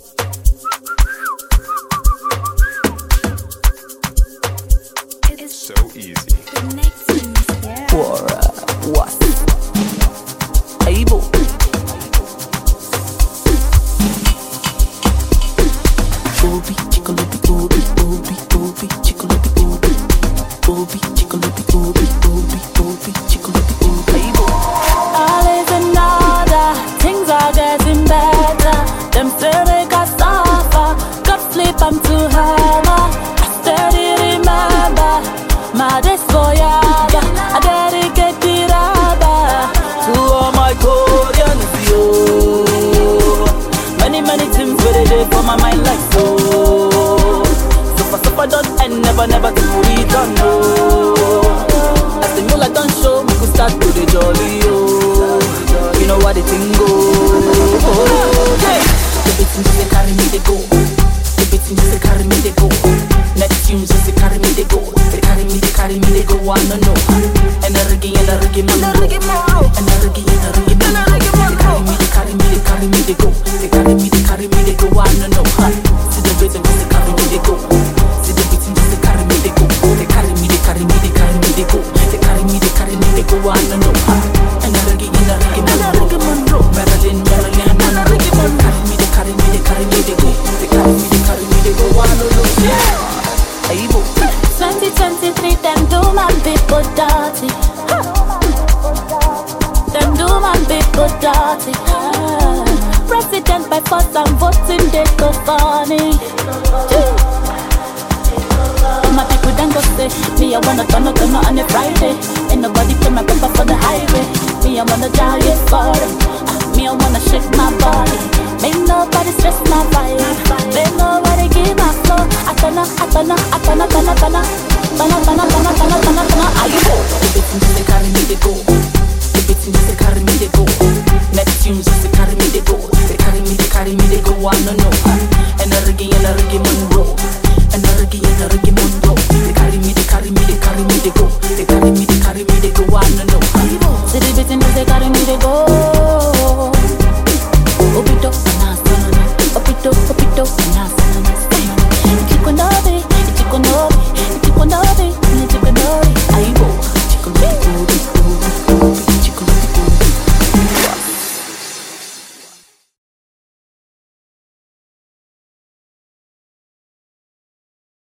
So easy. For what? Able. Obi, chickalobi, obi, obi, obi, chickalobi, obi, obi, chickalobi, obi, obi, obi, chickalobi, obi. Able. All is in order, things are getting better. Them say they got suffer, got sleep, I'm too hammer. I steady remember my despoyada. I dedicate the rubber to all my Koreans, yo. Many things where they did for my mind like so. Suffer don't end, never to we don't know. As the mula don't show, we could start to the jolly, yo. You know what the thing go. Hey, the beating just carry me they go. The beating just carry me they go. Next tunes just carry me they go. They carry me they go. I don't know. And the reggae man, and the reggae man, they carry me they go. They carry me they go. I don't know. See the beating just carry me they go. See the beating just carry me they go. They carry me they go. They carry me they go. I don't know. And the reggae man, Marilyn, man, reggae man, carry me they go. They carry me they go. I don't know. Yeah. Able. 2023, them do my people dirty. Them do my people dirty. President by force and voting, they so funny. All my people then go say, me I wanna turn up on a Friday. Ain't nobody pay my paper for the highway. Me I wanna jolly for it. Me I wanna shake my body. Make nobody stress my vibe. They nobody give my flow. I turn up. Are you go? The beating just carry me they go. The beating just carry me they go. Next tunes just carry me they go. They carry me they go. I don't know.